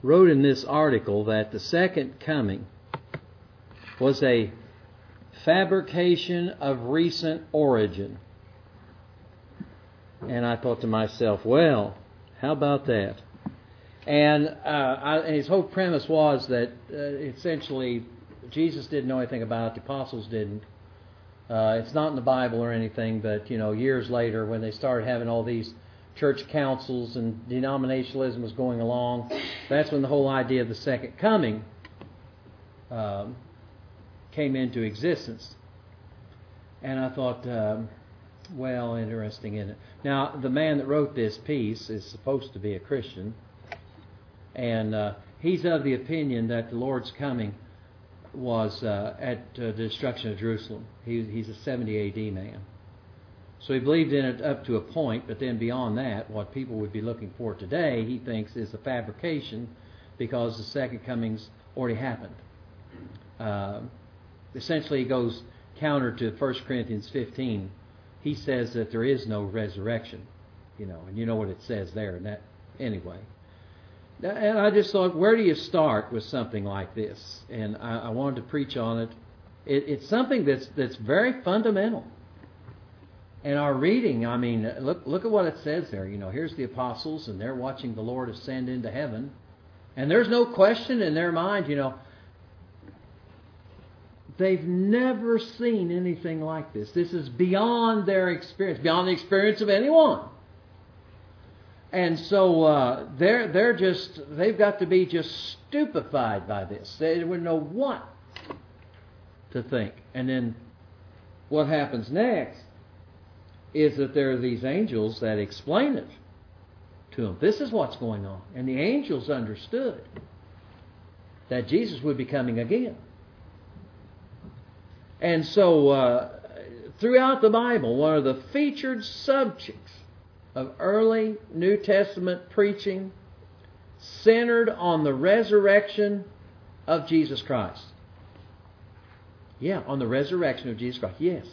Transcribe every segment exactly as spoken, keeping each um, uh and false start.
wrote in this article that the second coming was a fabrication of recent origin. And I thought to myself, well, how about that? And, uh, I, and his whole premise was that uh, essentially Jesus didn't know anything about it, the apostles didn't. Uh, it's not in the Bible or anything, but you know, years later when they started having all these church councils and denominationalism was going along, that's when the whole idea of the second coming um, came into existence. And I thought, um, well, interesting, isn't it? Now, the man that wrote this piece is supposed to be a Christian, and uh, he's of the opinion that the Lord's coming was uh, at uh, the destruction of Jerusalem. He, he's a seventy A D man. So he believed in it up to a point, but then beyond that, what people would be looking for today, he thinks, is a fabrication because the second coming's already happened. Uh, essentially, he goes counter to First Corinthians fifteen. He says that there is no resurrection, you know, and you know what it says there. And that anyway. And I just thought, where do you start with something like this? And I, I wanted to preach on it. it. It's something that's that's very fundamental. And our reading, I mean, look look at what it says there. You know, here's the apostles, and they're watching the Lord ascend into heaven, and there's no question in their mind, you know, they've never seen anything like this. This is beyond their experience, beyond the experience of anyone. And so uh, they're they're just they've got to be just stupefied by this. They wouldn't know what to think. And then what happens next is that there are these angels that explain it to them. This is what's going on, and the angels understood that Jesus would be coming again. And so, uh, throughout the Bible, one of the featured subjects of early New Testament preaching centered on the resurrection of Jesus Christ. Yeah, on the resurrection of Jesus Christ, yes.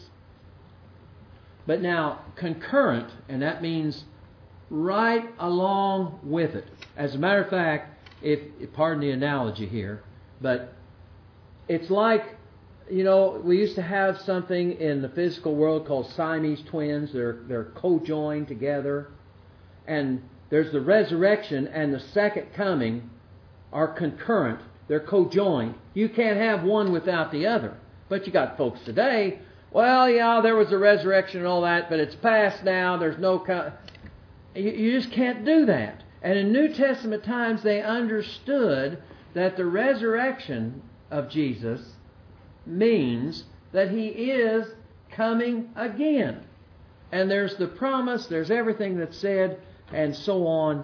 But now, concurrent, and that means right along with it. As a matter of fact, if pardon the analogy here, but it's like, you know, we used to have something in the physical world called Siamese twins. They're they're co-joined together. And there's the resurrection and the second coming are concurrent. They're co-joined. You can't have one without the other. But you got folks today, well, yeah, there was a resurrection and all that, but it's past now. There's no... Co- you, you just can't do that. And in New Testament times, they understood that the resurrection of Jesus means that He is coming again. And there's the promise, there's everything that's said, and so on.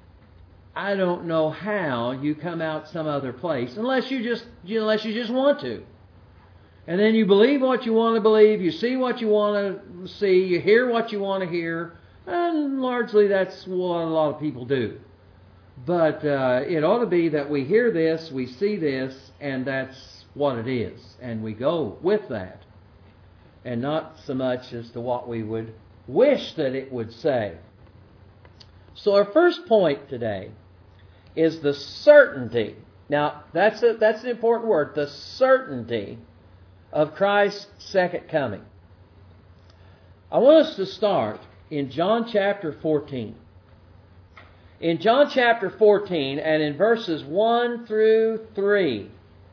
I don't know how you come out some other place unless you just unless you just want to. And then you believe what you want to believe, you see what you want to see, you hear what you want to hear, and largely that's what a lot of people do. But uh, it ought to be that we hear this, we see this, and that's what it is, and we go with that, and not so much as to what we would wish that it would say. So our first point today is the certainty. Now, that's a, that's an important word, the certainty of Christ's second coming. I want us to start in John chapter fourteen. In John chapter fourteen, and in verses one through three,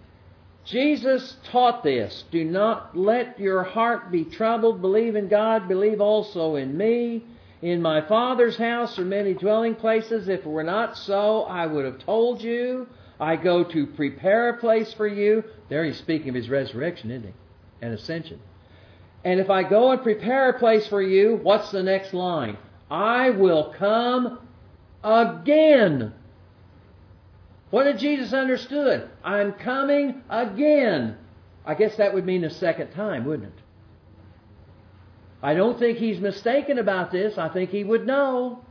Jesus taught this. Do not let your heart be troubled. Believe in God. Believe also in me. In my Father's house are many dwelling places. If it were not so, I would have told you. I go to prepare a place for you. There he's speaking of His resurrection, isn't he? And ascension. And if I go and prepare a place for you, what's the next line? I will come again. What did Jesus understood? I'm coming again. I guess that would mean a second time, wouldn't it? I don't think He's mistaken about this. I think He would know.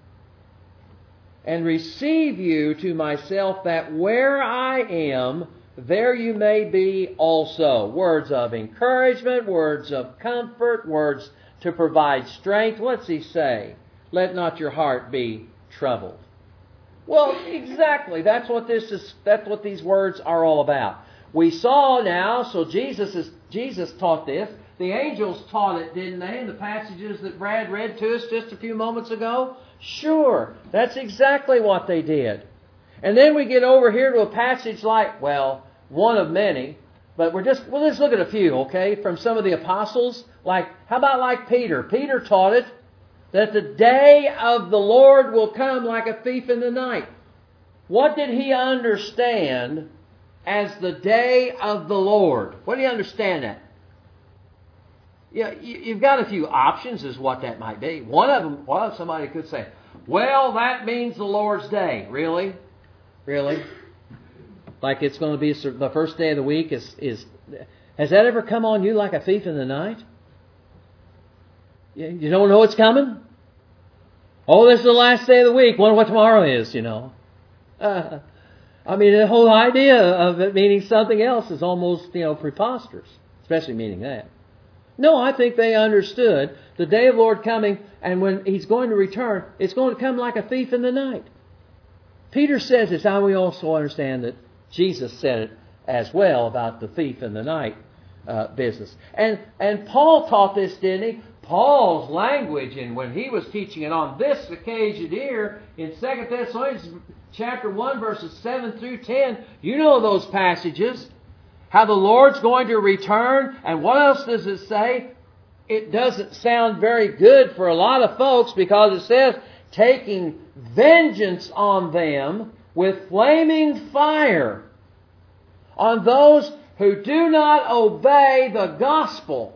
And receive you to myself, that where I am, there you may be also. Words of encouragement, words of comfort, words to provide strength. What's He say? Let not your heart be troubled. Well, exactly. That's what this is. That's what these words are all about. We saw now. So Jesus is Jesus taught this. The angels taught it, didn't they? In the passages that Brad read to us just a few moments ago. Sure, that's exactly what they did. And then we get over here to a passage like, well, one of many, but we're just well, let's look at a few, okay, from some of the apostles. Like, how about like Peter? Peter taught it. That the day of the Lord will come like a thief in the night. What did he understand as the day of the Lord? What do you understand that? Yeah, you've got a few options as what that might be. One of them, well, somebody could say, well, that means the Lord's day. Really? Really? Like it's going to be the first day of the week is, is has that ever come on you like a thief in the night? You don't know it's coming? Oh, this is the last day of the week. Wonder what tomorrow is, you know. Uh, I mean, the whole idea of it meaning something else is almost, you know, preposterous, especially meaning that. No, I think they understood the day of the Lord coming, and when He's going to return, it's going to come like a thief in the night. Peter says this, and we also understand that Jesus said it as well about the thief in the night uh, business. And and Paul taught this, didn't he? Paul's language, and when he was teaching it on this occasion here in Second Thessalonians chapter one, verses seven through ten, you know those passages. How the Lord's going to return, and what else does it say? It doesn't sound very good for a lot of folks because it says, taking vengeance on them with flaming fire, on those who do not obey the gospel.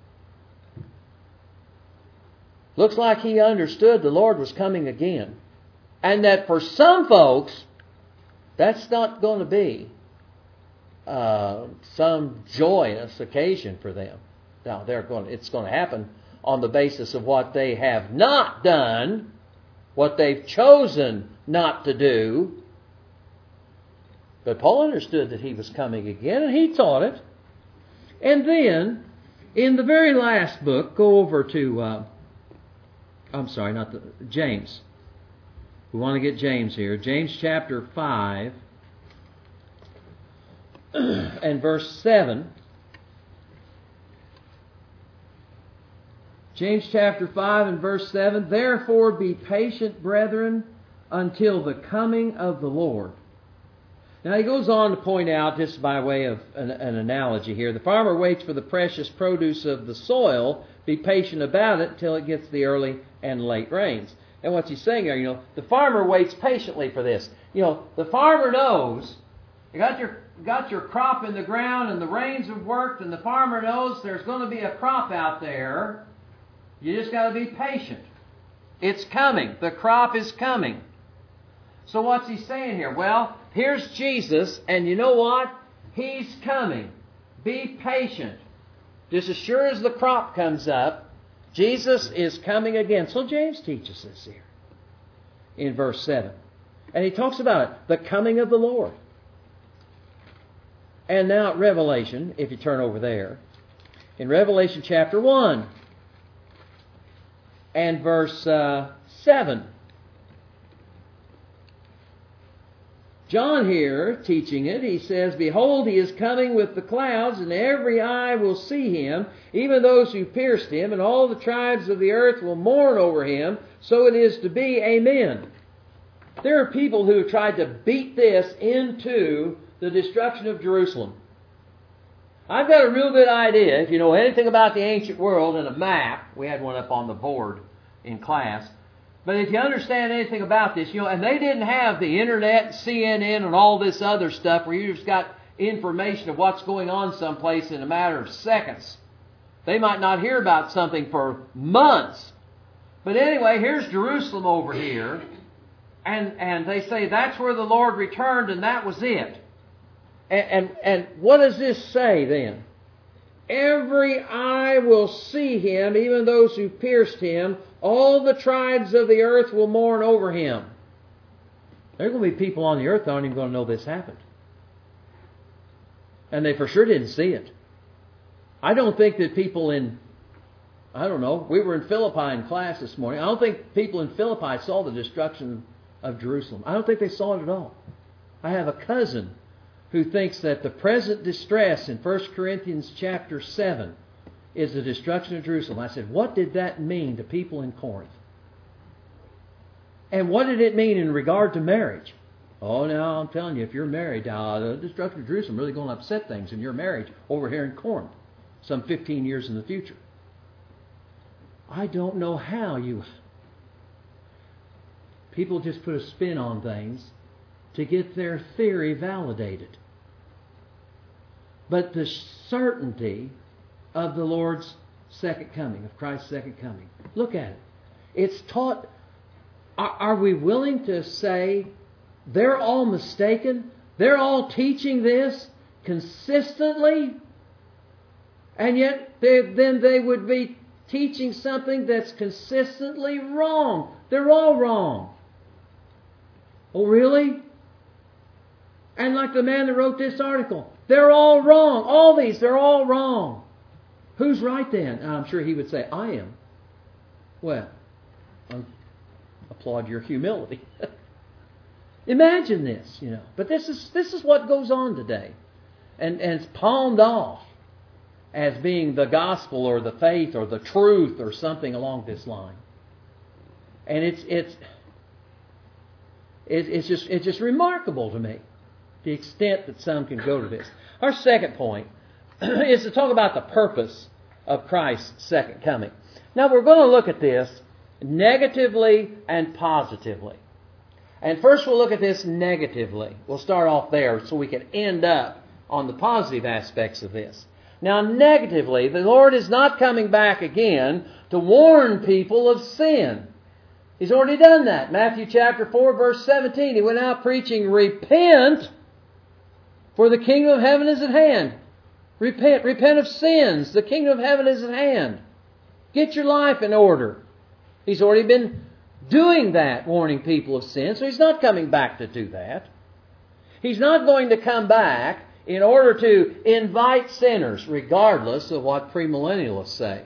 Looks like he understood the Lord was coming again. And that for some folks, that's not going to be uh, some joyous occasion for them. Now, they're going. It's going to happen on the basis of what they have not done, what they've chosen not to do. But Paul understood that he was coming again, and he taught it. And then, in the very last book, go over to... Uh, I'm sorry, not the James. We want to get James here. James chapter five and verse seven. James chapter five and verse seven. Therefore be patient, brethren, until the coming of the Lord. Now he goes on to point out, just by way of an, an analogy here, the farmer waits for the precious produce of the soil. Be patient about it till it gets the early and late rains. And what's he saying there? You know, the farmer waits patiently for this. You know, the farmer knows you got your got your crop in the ground and the rains have worked, and the farmer knows there's going to be a crop out there. You just got to be patient. It's coming. The crop is coming. So what's he saying here? Well, here's Jesus, and you know what? He's coming. Be patient. Just as sure as the crop comes up, Jesus is coming again. So James teaches this here in verse seven. And he talks about it, the coming of the Lord. And now at Revelation, if you turn over there, in Revelation chapter one and verse uh, seven. John here, teaching it, he says, Behold, he is coming with the clouds, and every eye will see him, even those who pierced him, and all the tribes of the earth will mourn over him. So it is to be. Amen. There are people who have tried to beat this into the destruction of Jerusalem. I've got a real good idea, if you know anything about the ancient world and a map, we had one up on the board in class, but if you understand anything about this, you know, and they didn't have the internet, C N N, and all this other stuff where you just got information of what's going on someplace in a matter of seconds. They might not hear about something for months. But anyway, here's Jerusalem over here, and, and they say that's where the Lord returned, and that was it. And, and, and what does this say then? Every eye will see him, even those who pierced him. All the tribes of the earth will mourn over him. There are going to be people on the earth that aren't even going to know this happened. And they for sure didn't see it. I don't think that people in, I don't know, we were in Philippi in class this morning. I don't think people in Philippi saw the destruction of Jerusalem. I don't think they saw it at all. I have a cousin who thinks that the present distress in First Corinthians chapter seven is the destruction of Jerusalem. I said, what did that mean to people in Corinth? And what did it mean in regard to marriage? Oh, now I'm telling you, if you're married, uh, the destruction of Jerusalem is really going to upset things in your marriage over here in Corinth some fifteen years in the future. I don't know how you... People just put a spin on things to get their theory validated. But the certainty of the Lord's second coming, of Christ's second coming. Look at it. It's taught... Are, are we willing to say they're all mistaken? They're all teaching this consistently? And yet they, then they would be teaching something that's consistently wrong. They're all wrong. Oh, really? And like the man that wrote this article, they're all wrong. All these, they're all wrong. Who's right then? And I'm sure he would say, I am. Well, I applaud your humility. Imagine this, you know. But this is this is what goes on today. And, and it's palmed off as being the gospel or the faith or the truth or something along this line. And it's it's it, it's just it's just remarkable to me, the extent that some can go to this. Our second point is to talk about the purpose of Christ's second coming. Now we're going to look at this negatively and positively. And first we'll look at this negatively. We'll start off there so we can end up on the positive aspects of this. Now negatively, the Lord is not coming back again to warn people of sin. He's already done that. Matthew chapter four verse seventeen, He went out preaching, repent, for the kingdom of heaven is at hand. Repent, repent of sins. The kingdom of heaven is at hand. Get your life in order. He's already been doing that, warning people of sin, so He's not coming back to do that. He's not going to come back in order to invite sinners, regardless of what premillennialists say.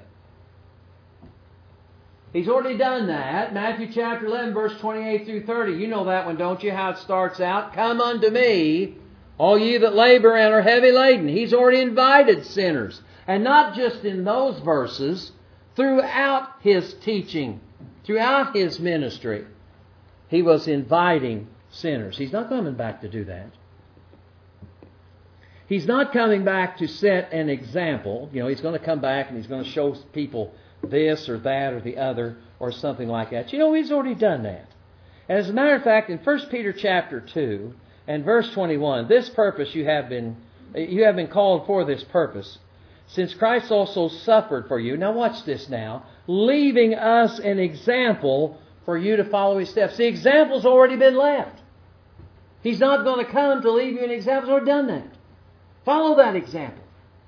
He's already done that. Matthew chapter eleven, verse twenty-eight through thirty. You know that one, don't you? How it starts out. Come unto me, all ye that labor and are heavy laden. He's already invited sinners. And not just in those verses, throughout His teaching, throughout His ministry, He was inviting sinners. He's not coming back to do that. He's not coming back to set an example. You know, He's going to come back and He's going to show people this or that or the other or something like that. You know, He's already done that. And as a matter of fact, in First Peter chapter two and verse twenty-one, this purpose you have been you have been called for this purpose, since Christ also suffered for you. Now watch this now. Leaving us an example for you to follow His steps. The example's already been left. He's not going to come to leave you an example. He's already done that. Follow that example.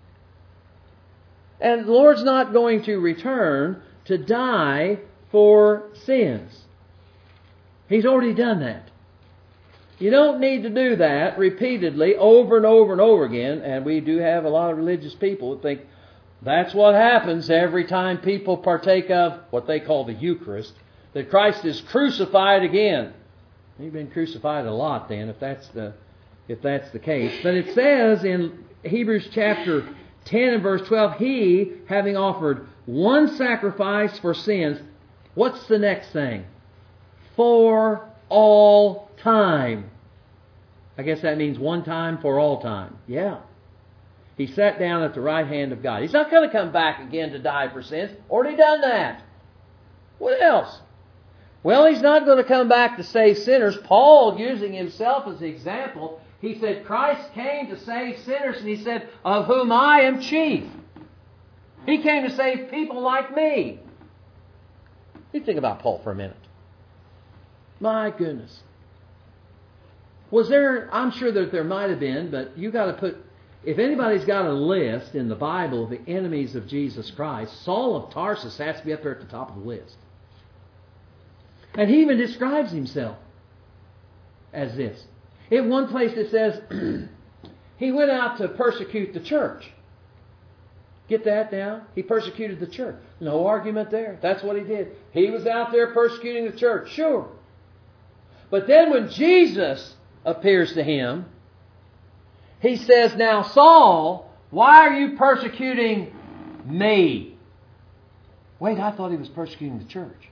And the Lord's not going to return to die for sins. He's already done that. You don't need to do that repeatedly over and over and over again. And we do have a lot of religious people who think that's what happens every time people partake of what they call the Eucharist, that Christ is crucified again. He's been crucified a lot then, if that's the if that's the case. But it says in Hebrews chapter ten and verse twelve, He, having offered one sacrifice for sins, what's the next thing? For all time. I guess that means one time for all time. Yeah. He sat down at the right hand of God. He's not going to come back again to die for sins. Already done that. What else? Well, He's not going to come back to save sinners. Paul, using himself as an example, he said, Christ came to save sinners, and he said, of whom I am chief. He came to save people like me. You think about Paul for a minute. My goodness. Was there, I'm sure that there might have been, but you got to put, if anybody's got a list in the Bible of the enemies of Jesus Christ, Saul of Tarsus has to be up there at the top of the list. And he even describes himself as this. In one place it says, he went out to persecute the church. Get that now? He persecuted the church. No argument there. That's what he did. He was out there persecuting the church. Sure. But then when Jesus appears to him, he says, "Now Saul, why are you persecuting me?" Wait, I thought he was persecuting the church.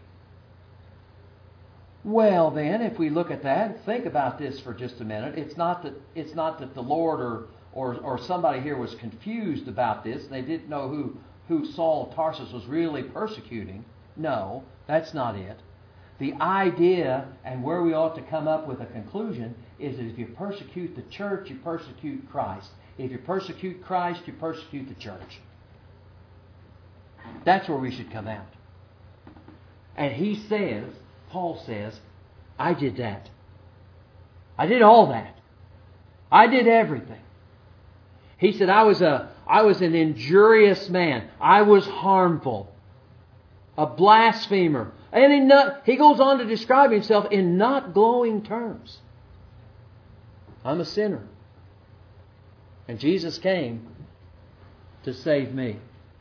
Well then, if we look at that, think about this for just a minute. It's not that it's not that the Lord or or, or somebody here was confused about this. They didn't know who, who Saul of Tarsus was really persecuting. No, that's not it. The idea and where we ought to come up with a conclusion is that if you persecute the church, you persecute Christ. If you persecute Christ, you persecute the church. That's where we should come out. And he says, Paul says, I did that. I did all that. I did everything. He said, I was a, I was an injurious man. I was harmful. A blasphemer. And he, not, he goes on to describe himself in not glowing terms. I'm a sinner. And Jesus came to save me.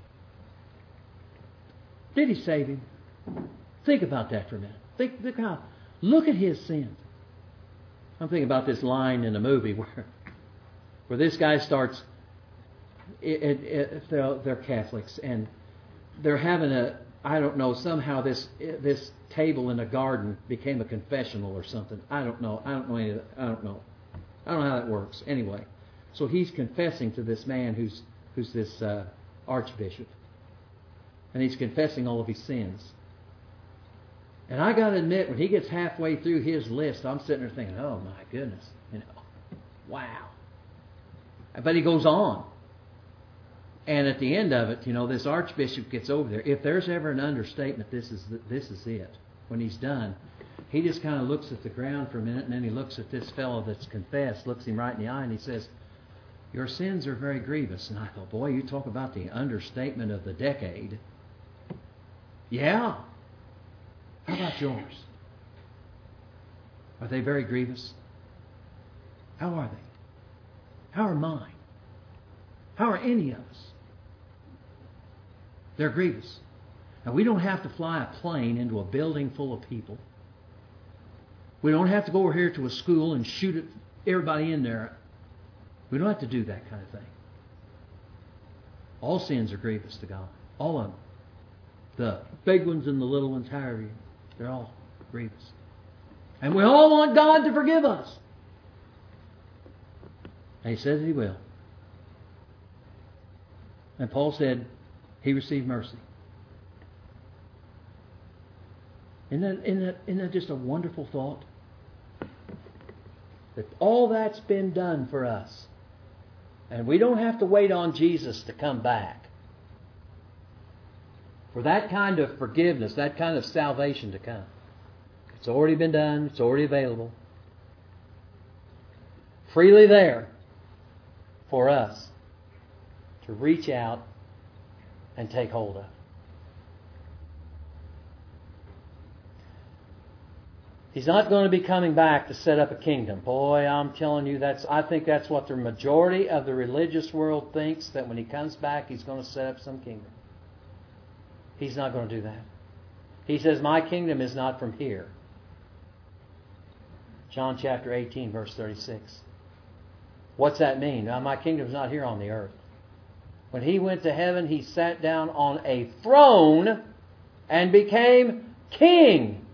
Did he save him? Think about that for a minute. Think, think how, look at his sins. I'm thinking about this line in a movie where, where this guy starts, it, it, it, they're, they're Catholics, and they're having a, I don't know, somehow this this table in a garden became a confessional or something. I don't know. I don't know any of that. I don't know. I don't know how that works. Anyway, so he's confessing to this man who's who's this uh, archbishop, and he's confessing all of his sins. And I got to admit, when he gets halfway through his list, I'm sitting there thinking, "Oh my goodness, you know, wow." But he goes on. And at the end of it, you know, this archbishop gets over there. If there's ever an understatement, this is the, this is it. When he's done, he just kind of looks at the ground for a minute, and then he looks at this fellow that's confessed, looks him right in the eye, and he says, "Your sins are very grievous." And I thought, boy, you talk about the understatement of the decade. Yeah. How about yours? Are they very grievous? How are they? How are mine? How are any of us? They're grievous. Now, we don't have to fly a plane into a building full of people. We don't have to go over here to a school and shoot at everybody in there. We don't have to do that kind of thing. All sins are grievous to God. All of them. The big ones and the little ones, however you, they're all grievous. And we all want God to forgive us. And He says He will. And Paul said he received mercy. Isn't that, isn't that, isn't that just a wonderful thought? That all that's been done for us. And we don't have to wait on Jesus to come back for that kind of forgiveness, that kind of salvation to come. It's already been done. It's already available. Freely there for us to reach out and take hold of. He's not going to be coming back to set up a kingdom. Boy, I'm telling you, that's. I think that's what the majority of the religious world thinks, that when He comes back, He's going to set up some kingdom. He's not going to do that. He says, my kingdom is not from here. John chapter eighteen, verse thirty-six. What's that mean? Now, my kingdom's not here on the earth. When He went to heaven, He sat down on a throne and became king.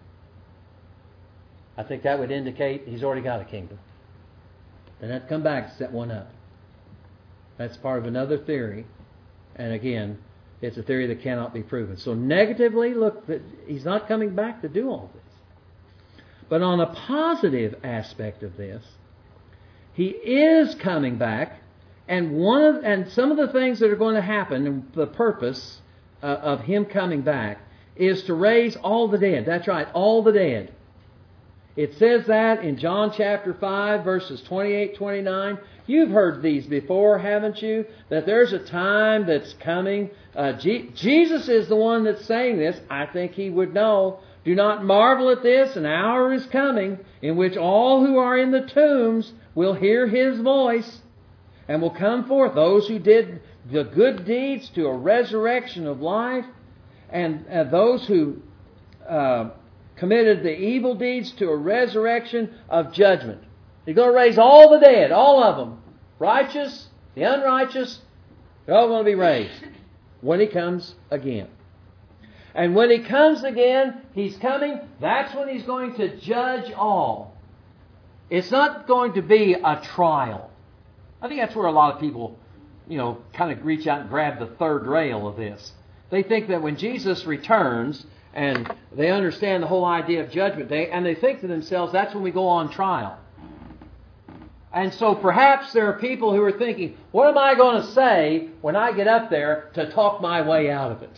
I think that would indicate He's already got a kingdom. Then have to come back to set one up. That's part of another theory. And again, it's a theory that cannot be proven. So negatively, look, He's not coming back to do all this. But on a positive aspect of this, He is coming back. And one of and some of the things that are going to happen, and the purpose uh, of Him coming back, is to raise all the dead. That's right, all the dead. It says that in John chapter five, verses twenty-eight, twenty-nine. You've heard these before, haven't you? That there's a time that's coming. Uh, G- Jesus is the one that's saying this. I think He would know. Do not marvel at this. An hour is coming in which all who are in the tombs will hear His voice and will come forth. Those who did the good deeds to a resurrection of life, and uh, those who uh, committed the evil deeds to a resurrection of judgment. He's going to raise all the dead, all of them. Righteous, the unrighteous, they're all going to be raised when He comes again. And when He comes again, He's coming, that's when He's going to judge all. It's not going to be a trial. I think that's where a lot of people, you know, kind of reach out and grab the third rail of this. They think that when Jesus returns, and they understand the whole idea of Judgment Day, and they think to themselves, that's when we go on trial. And so perhaps there are people who are thinking, what am I going to say when I get up there to talk my way out of it?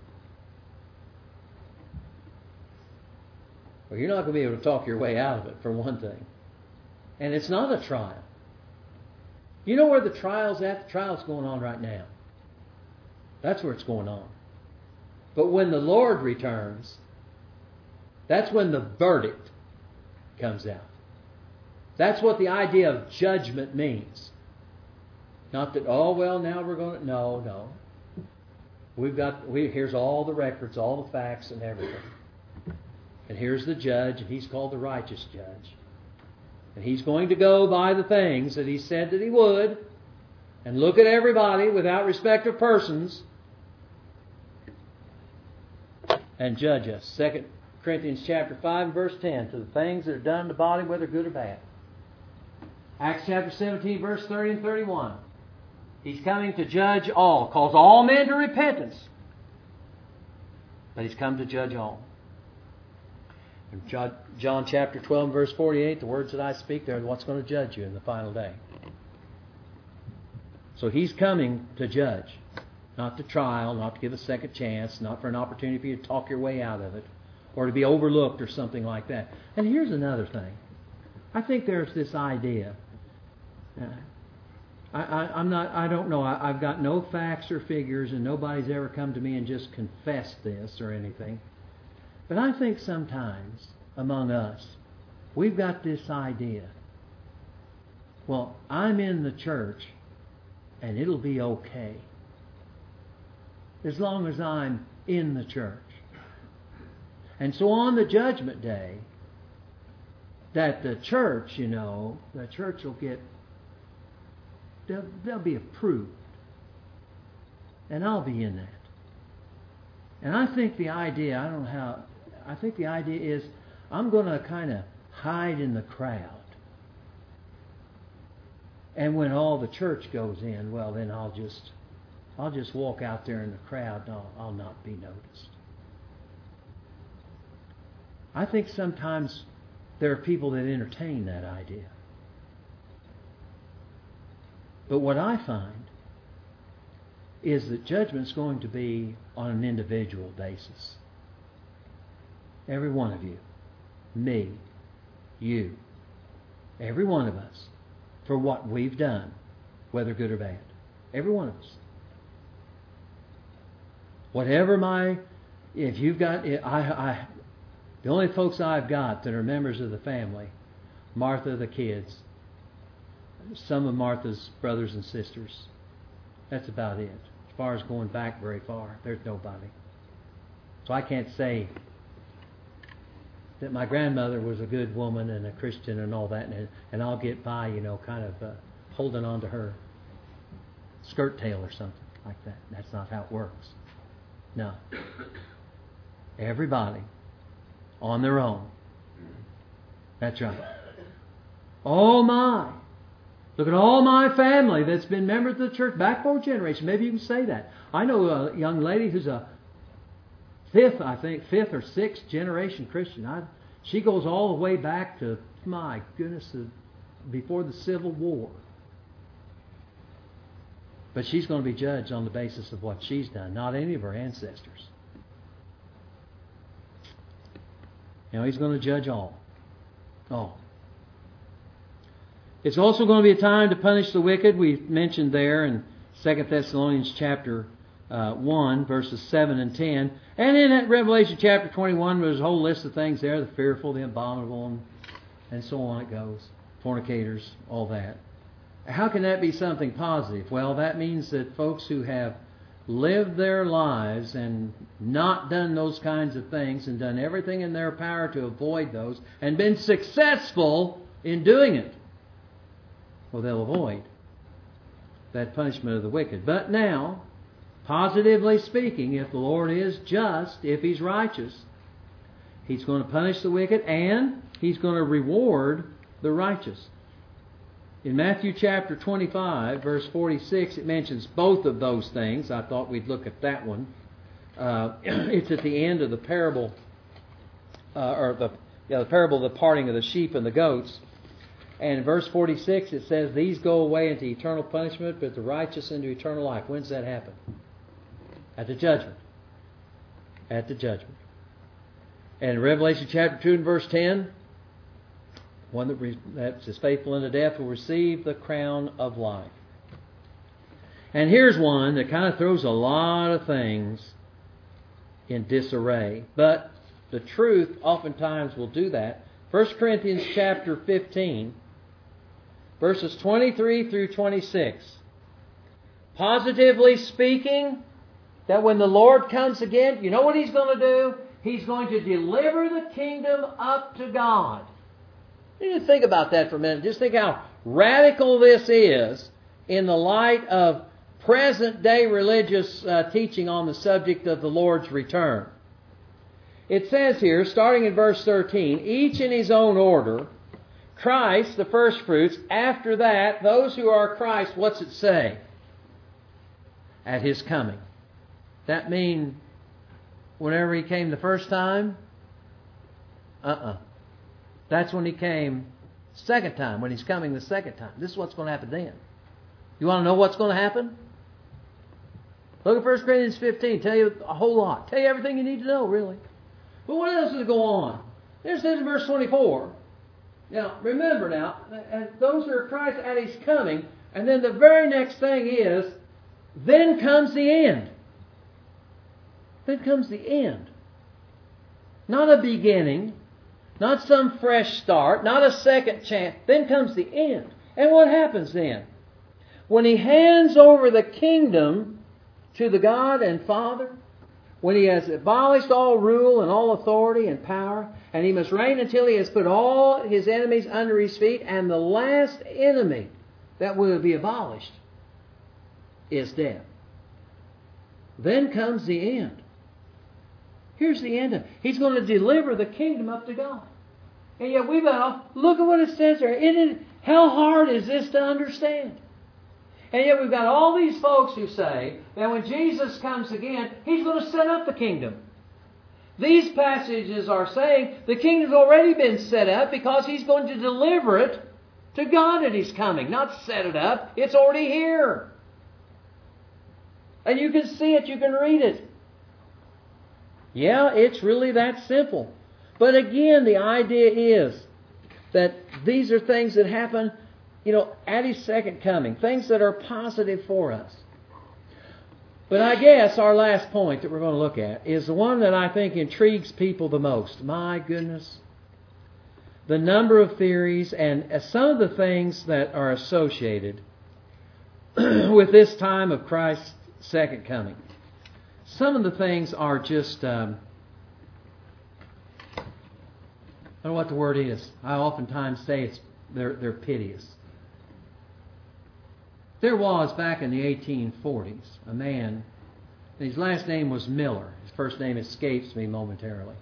Well, you're not going to be able to talk your way out of it, for one thing. And it's not a trial. You know where the trial's at? The trial's going on right now. That's where it's going on. But when the Lord returns, that's when the verdict comes out. That's what the idea of judgment means. Not that, oh, well, now we're going to... No, no. We've got... We, here's all the records, all the facts and everything. And here's the judge, and He's called the righteous judge. And He's going to go by the things that He said that He would, and look at everybody without respect of persons, and judge us. Second Corinthians chapter five and verse ten, to the things that are done in the body, whether good or bad. Acts chapter seventeen, verse thirty and thirty-one. He's coming to judge all, calls all men to repentance. But He's come to judge all. In John chapter twelve and verse forty-eight, the words that I speak, they're what's going to judge you in the final day. So He's coming to judge. Not to trial, not to give a second chance, not for an opportunity for you to talk your way out of it, or to be overlooked or something like that. And here's another thing. I think there's this idea. Uh, I, I, I'm not. I don't know. I, I've got no facts or figures, and nobody's ever come to me and just confessed this or anything. But I think sometimes among us, we've got this idea. Well, I'm in the church, and it'll be okay. As long as I'm in the church. And so on the judgment day, that the church, you know, the church will get, they'll, they'll be approved. And I'll be in that. And I think the idea, I don't know how, I think the idea is I'm going to kind of hide in the crowd. And when all the church goes in, well, then I'll just... I'll just walk out there in the crowd and I'll, I'll not be noticed. I think sometimes there are people that entertain that idea. But what I find is that judgment's going to be on an individual basis. Every one of you, me, you, every one of us, for what we've done, whether good or bad. Every one of us. Whatever my, if you've got, I, I, the only folks I've got that are members of the family, Martha, the kids, some of Martha's brothers and sisters. That's about it. As far as going back very far, there's nobody. So I can't say that my grandmother was a good woman and a Christian and all that, and, and I'll get by, you know, kind of uh, holding on to her skirt tail or something like that. That's not how it works. No. Everybody on their own. That's right. Oh my. Look at all my family that's been members of the church back four generations. Maybe you can say that. I know a young lady who's a fifth, I think, fifth or sixth generation Christian. I, she goes all the way back to, my goodness, uh, before the Civil War. But she's going to be judged on the basis of what she's done, not any of her ancestors. You know, He's going to judge all. All. It's also going to be a time to punish the wicked. We mentioned there in Second Thessalonians chapter uh, one, verses seven and ten. And in that Revelation chapter twenty-one, there's a whole list of things there. The fearful, the abominable, and, and so on it goes. Fornicators, all that. How can that be something positive? Well, that means that folks who have lived their lives and not done those kinds of things and done everything in their power to avoid those and been successful in doing it, well, they'll avoid that punishment of the wicked. But now, positively speaking, if the Lord is just, if He's righteous, He's going to punish the wicked and He's going to reward the righteous. In Matthew chapter twenty-five, verse forty-six, it mentions both of those things. I thought we'd look at that one. Uh, it's at the end of the parable, uh, or the, yeah, the parable of the parting of the sheep and the goats. And in verse forty-six, it says, "These go away into eternal punishment, but the righteous into eternal life." When does that happen? At the judgment. At the judgment. And in Revelation chapter two and verse ten, one that re- that is faithful unto death will receive the crown of life. And here's one that kind of throws a lot of things in disarray. But the truth oftentimes will do that. First Corinthians chapter fifteen, verses twenty-three through twenty-six. Positively speaking, that when the Lord comes again, you know what He's going to do? He's going to deliver the kingdom up to God. You need to think about that for a minute. Just think how radical this is in the light of present-day religious uh, teaching on the subject of the Lord's return. It says here, starting in verse thirteen, each in his own order, Christ, the first fruits, after that, those who are Christ, what's it say? At His coming. That mean whenever He came the first time? Uh-uh. That's when He came second time, when He's coming the second time. This is what's going to happen then. You want to know what's going to happen? Look at First Corinthians fifteen. Tell you a whole lot. Tell you everything you need to know, really. But what else does it go on? It says in verse twenty-four. Now, remember now, those who are Christ at His coming, and then the very next thing is, then comes the end. Then comes the end. Not a beginning, not some fresh start, not a second chance. Then comes the end. And what happens then? When He hands over the kingdom to the God and Father, when He has abolished all rule and all authority and power, and He must reign until He has put all His enemies under His feet, and the last enemy that will be abolished is death. Then comes the end. Here's the end of it. He's going to deliver the kingdom up to God. And yet we've got, look at what it says there. It is, how hard is this to understand? And yet we've got all these folks who say that when Jesus comes again, He's going to set up the kingdom. These passages are saying the kingdom's already been set up because He's going to deliver it to God at His coming. Not set it up. It's already here. And you can see it. You can read it. Yeah, it's really that simple. But again, the idea is that these are things that happen, you know, at His second coming. Things that are positive for us. But I guess our last point that we're going to look at is the one that I think intrigues people the most. My goodness. The number of theories and some of the things that are associated with this time of Christ's second coming. Some of the things are just, um, I don't know what the word is. I oftentimes say it's they're, they're piteous. There was, back in the eighteen forties, a man, and his last name was Miller. His first name escapes me momentarily.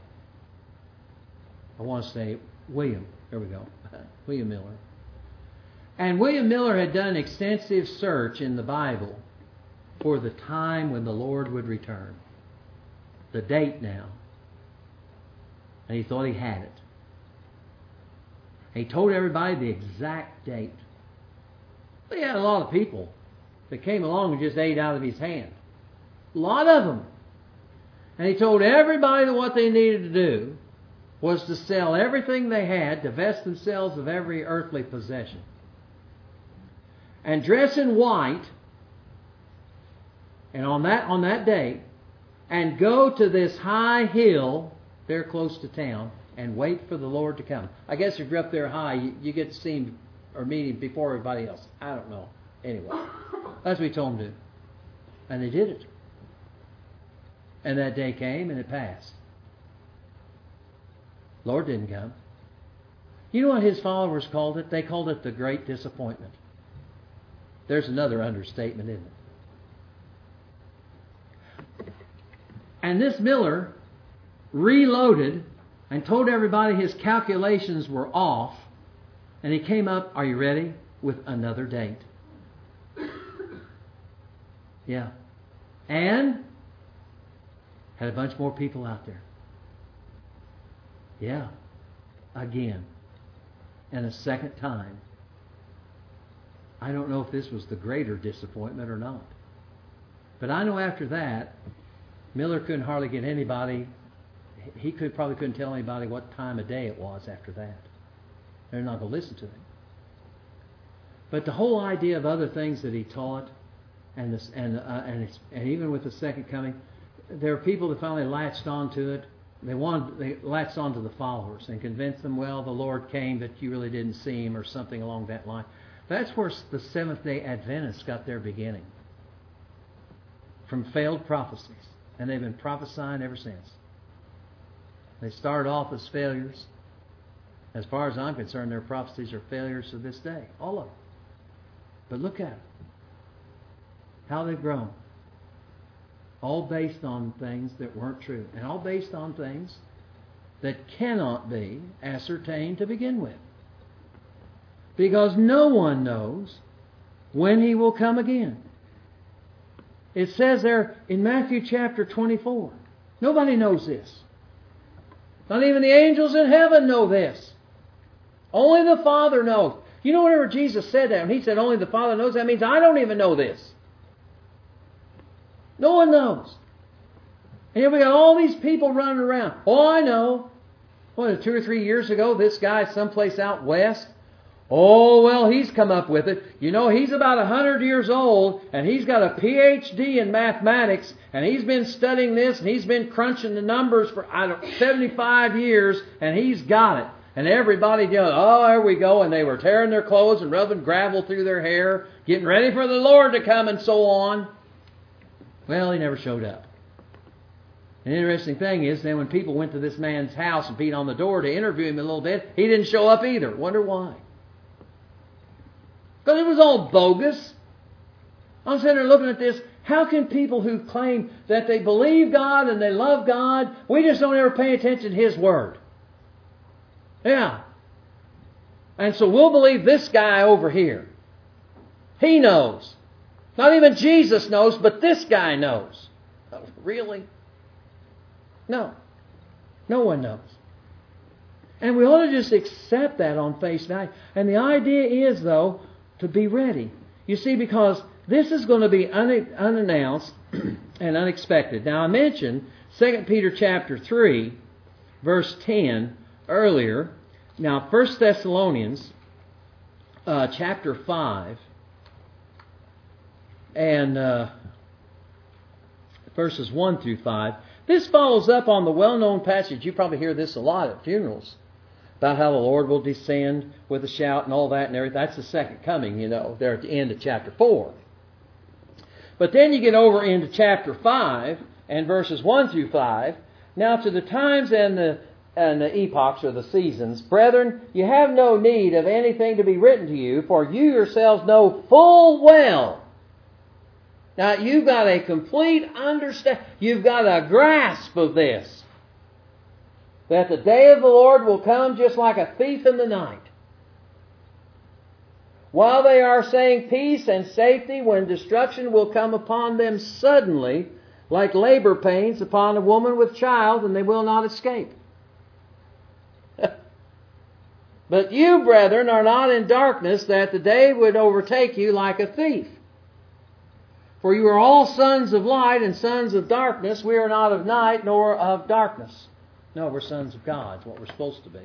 I want to say William. There we go. William Miller. And William Miller had done extensive search in the Bible for the time when the Lord would return. The date now. And he thought he had it. And he told everybody the exact date. But he had a lot of people that came along and just ate out of his hand. A lot of them. And he told everybody that what they needed to do was to sell everything they had, divest themselves of every earthly possession, and dress in white, and on that on that day, and go to this high hill there close to town and wait for the Lord to come. I guess if you're up there high, you, you get to see Him or meet Him before everybody else. I don't know. Anyway, that's what he told them to do. And they did it. And that day came and it passed. Lord didn't come. You know what his followers called it? They called it the great disappointment. There's another understatement, isn't it? And this Miller reloaded and told everybody his calculations were off. And he came up, are you ready, with another date. Yeah. And had a bunch more people out there. Yeah. Again. And a second time. I don't know if this was the greater disappointment or not. But I know after that, Miller couldn't hardly get anybody, he could probably couldn't tell anybody what time of day it was after that. They're not going to listen to him. But the whole idea of other things that he taught, and this, and uh, and, it's, and even with the second coming, there are people that finally latched onto it. They wanted, they latched onto the followers and convinced them, well, the Lord came, but you really didn't see him, or something along that line. That's where the Seventh-day Adventists got their beginning. From failed prophecies. And they've been prophesying ever since. They started off as failures. As far as I'm concerned, their prophecies are failures to this day. All of them. But look at them. How they've grown. All based on things that weren't true. And all based on things that cannot be ascertained to begin with. Because no one knows when he will come again. It says there in Matthew chapter twenty-four. Nobody knows this. Not even the angels in heaven know this. Only the Father knows. You know, whenever Jesus said that, and he said only the Father knows, that means I don't even know this. No one knows. And here we got all these people running around. Oh, I know. What, two or three years ago, this guy someplace out west, oh, well, he's come up with it. You know, he's about one hundred years old, and he's got a P H D in mathematics, and he's been studying this, and he's been crunching the numbers for, I don't know, seventy-five years, and he's got it. And everybody goes, oh, there we go. And they were tearing their clothes and rubbing gravel through their hair, getting ready for the Lord to come and so on. Well, he never showed up. An interesting thing is, then when people went to this man's house and beat on the door to interview him a little bit, he didn't show up either. Wonder why? Because it was all bogus. I'm sitting there looking at this. How can people who claim that they believe God and they love God, we just don't ever pay attention to His Word? Yeah. And so we'll believe this guy over here. He knows. Not even Jesus knows, but this guy knows. Oh, really? No. No one knows. And we ought to just accept that on face value. And the idea is, though, to be ready. You see, because this is going to be un- unannounced and unexpected. Now, I mentioned Second Peter chapter three, verse ten earlier. Now, First Thessalonians uh, chapter five and uh, verses one through five. This follows up on the well-known passage. You probably hear this a lot at funerals. About how the Lord will descend with a shout and all that and everything. That's the second coming, you know, there at the end of chapter four. But then you get over into chapter five and verses one through five. Now to the times and the and the epochs or the seasons, brethren, you have no need of anything to be written to you, for you yourselves know full well. Now you've got a complete understand, you've got a grasp of this. That the day of the Lord will come just like a thief in the night. While they are saying peace and safety, when destruction will come upon them suddenly, like labor pains upon a woman with child, and they will not escape. But you, brethren, are not in darkness, that the day would overtake you like a thief. For you are all sons of light and sons of darkness. We are not of night nor of darkness. No, we're sons of God. It's what we're supposed to be.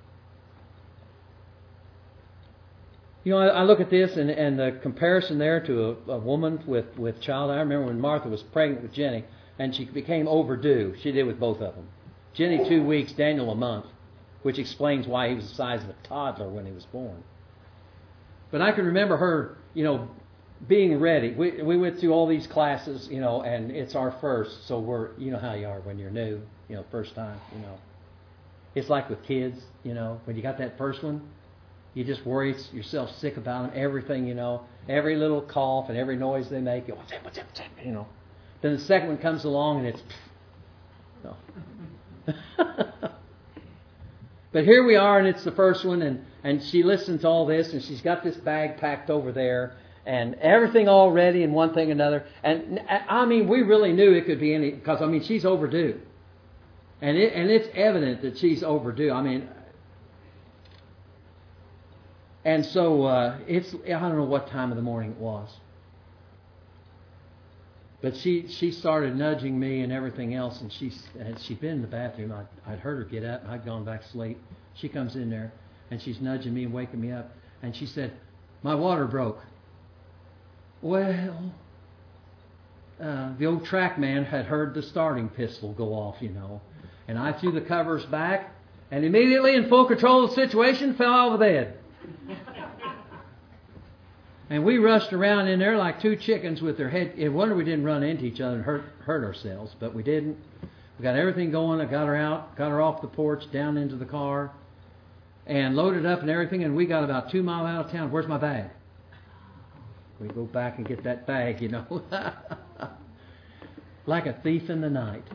You know, I, I look at this and, and the comparison there to a, a woman with, with child. I remember when Martha was pregnant with Jenny and she became overdue. She did with both of them. Jenny two weeks, Daniel a month, which explains why he was the size of a toddler when he was born. But I can remember her, you know, being ready. We we went through all these classes, you know, and it's our first, so we're, you know how you are when you're new, you know, first time, you know. It's like with kids, you know, when you got that first one, you just worry yourself sick about them, everything, you know, every little cough and every noise they make, what's that, what's that, what's that, you know. Then the second one comes along and it's, no. But here we are, and it's the first one, and, and she listens to all this, and she's got this bag packed over there, and everything all ready, and one thing another. And I mean, we really knew it could be any, because I mean, she's overdue, and it and it's evident that she's overdue. I mean, and so uh, it's I don't know what time of the morning it was, but she she started nudging me and everything else, and she's and she'd been in the bathroom. I'd, I'd heard her get up, and I'd gone back to sleep. She comes in there, and she's nudging me and waking me up, and she said, "My water broke." Well, uh, the old track man had heard the starting pistol go off, you know, and I threw the covers back, and immediately in full control of the situation, fell out of the bed. And we rushed around in there like two chickens with their head. No wonder we didn't run into each other and hurt hurt ourselves, but we didn't. We got everything going. I got her out, got her off the porch, down into the car, and loaded up and everything. And we got about two miles out of town. Where's my bag? We go back and get that bag, you know, like a thief in the night.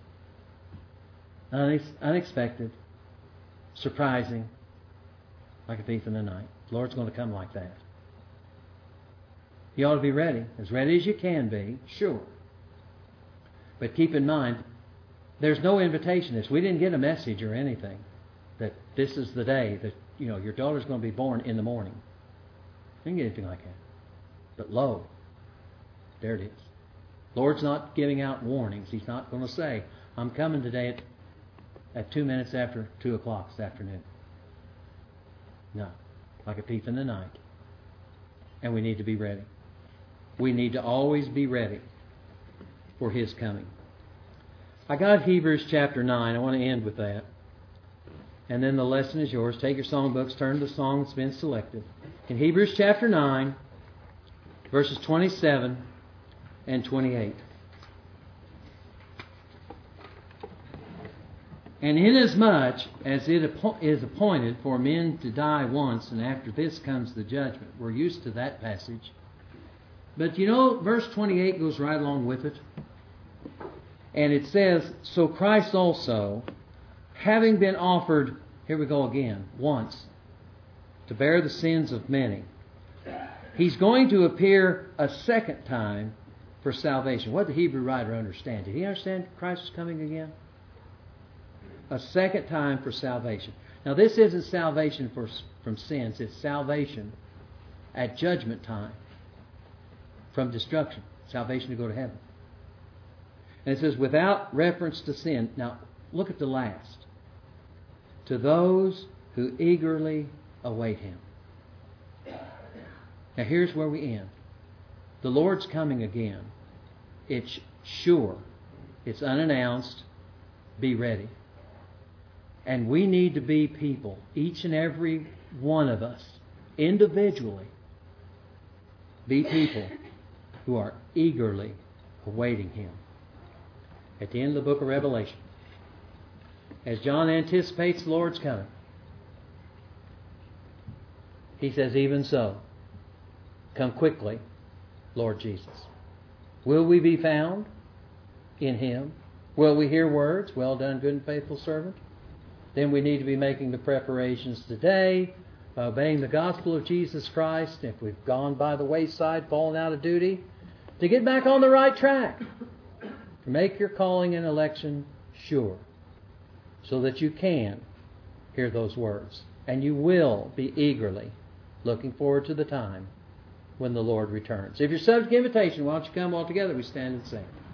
Unex- unexpected, surprising, like a thief in the night. The Lord's going to come like that. You ought to be ready, as ready as you can be, sure. But keep in mind, there's no invitation to this. We didn't get a message or anything that this is the day that, you know, your daughter's going to be born in the morning. We didn't get anything like that. But lo, there it is. Lord's not giving out warnings. He's not going to say, I'm coming today at, at two minutes after two o'clock this afternoon. No, like a thief in the night. And we need to be ready. We need to always be ready for His coming. I got Hebrews chapter nine. I want to end with that. And then the lesson is yours. Take your songbooks, turn to the song that's been selected. In Hebrews chapter nine, verses twenty-seven and twenty-eight. And inasmuch as it is appointed for men to die once, and after this comes the judgment. We're used to that passage. But you know, verse twenty-eight goes right along with it. And it says, so Christ also, having been offered, here we go again, once, to bear the sins of many, He's going to appear a second time for salvation. What did the Hebrew writer understand? Did he understand Christ was coming again? A second time for salvation. Now this isn't salvation for, from sins. It's salvation at judgment time from destruction. Salvation to go to heaven. And it says without reference to sin. Now look at the last. To those who eagerly await Him. Now here's where we end. The Lord's coming again. It's sure. It's unannounced. Be ready. And we need to be people, each and every one of us, individually, be people who are eagerly awaiting Him. At the end of the book of Revelation, as John anticipates the Lord's coming, he says, even so, come quickly, Lord Jesus. Will we be found in Him? Will we hear words, well done, good and faithful servant? Then we need to be making the preparations today, by obeying the gospel of Jesus Christ. If we've gone by the wayside, fallen out of duty, to get back on the right track. To make your calling and election sure, so that you can hear those words. And you will be eagerly looking forward to the time when the Lord returns. If you're subject to invitation, why don't you come all together? We stand and sing.